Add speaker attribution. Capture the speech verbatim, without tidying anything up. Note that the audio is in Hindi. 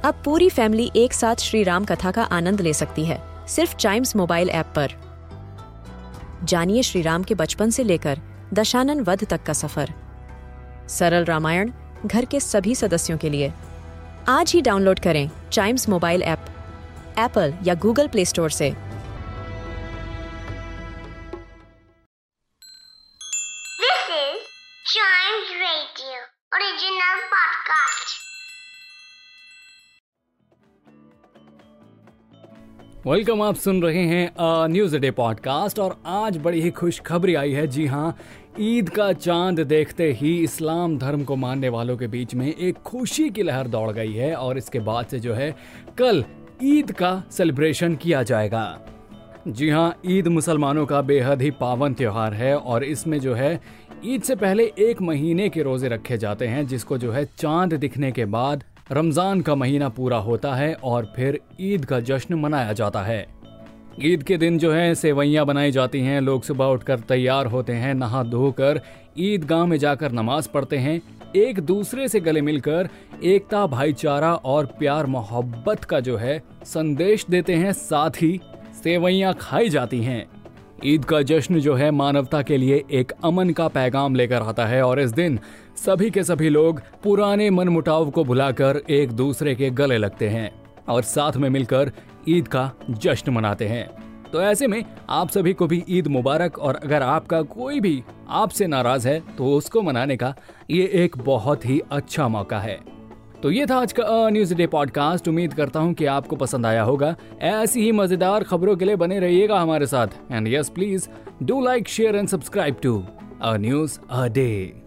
Speaker 1: अब पूरी फैमिली एक साथ श्री राम कथा का आनंद ले सकती है सिर्फ चाइम्स मोबाइल ऐप पर। जानिए श्री राम के बचपन से लेकर दशानन वध तक का सफर। सरल रामायण घर के सभी सदस्यों के लिए। आज ही डाउनलोड करें चाइम्स मोबाइल ऐप एप्पल या गूगल प्ले स्टोर से।
Speaker 2: This is Chimes Radio original podcast.
Speaker 3: Welcome, आप सुन रहे हैं अ न्यूज़ डे पॉडकास्ट और आज बड़ी ही खुशखबरी आई है। जी हाँ, ईद का चांद देखते ही इस्लाम धर्म को मानने वालों के बीच में एक खुशी की लहर दौड़ गई है और इसके बाद से जो है कल ईद का सेलिब्रेशन किया जाएगा। जी हाँ, ईद मुसलमानों का बेहद ही पावन त्योहार है और इसमें जो है ईद से पहले एक महीने के रोजे रखे जाते हैं, जिसको जो है चांद दिखने के बाद रमजान का महीना पूरा होता है और फिर ईद का जश्न मनाया जाता है। ईद के दिन जो है सेवैयां बनाई जाती हैं, लोग सुबह उठकर तैयार होते हैं, नहा धोकर ईदगाह में जाकर नमाज पढ़ते हैं, एक दूसरे से गले मिलकर एकता, भाईचारा और प्यार मोहब्बत का जो है संदेश देते हैं, साथ ही सेवैयां खाई जाती हैं। ईद का जश्न जो है मानवता के लिए एक अमन का पैगाम लेकर आता है और इस दिन सभी के सभी लोग पुराने मनमुटाव को भुलाकर एक दूसरे के गले लगते हैं और साथ में मिलकर ईद का जश्न मनाते हैं। तो ऐसे में आप सभी को भी ईद मुबारक, और अगर आपका कोई भी आपसे नाराज है तो उसको मनाने का ये एक बहुत ही अच्छा मौका है। तो ये था आज का न्यूज़ डे पॉडकास्ट। उम्मीद करता हूँ कि आपको पसंद आया होगा। ऐसी ही मजेदार खबरों के लिए बने रहिएगा हमारे साथ। And yes, please do like, share and subscribe to a news a day.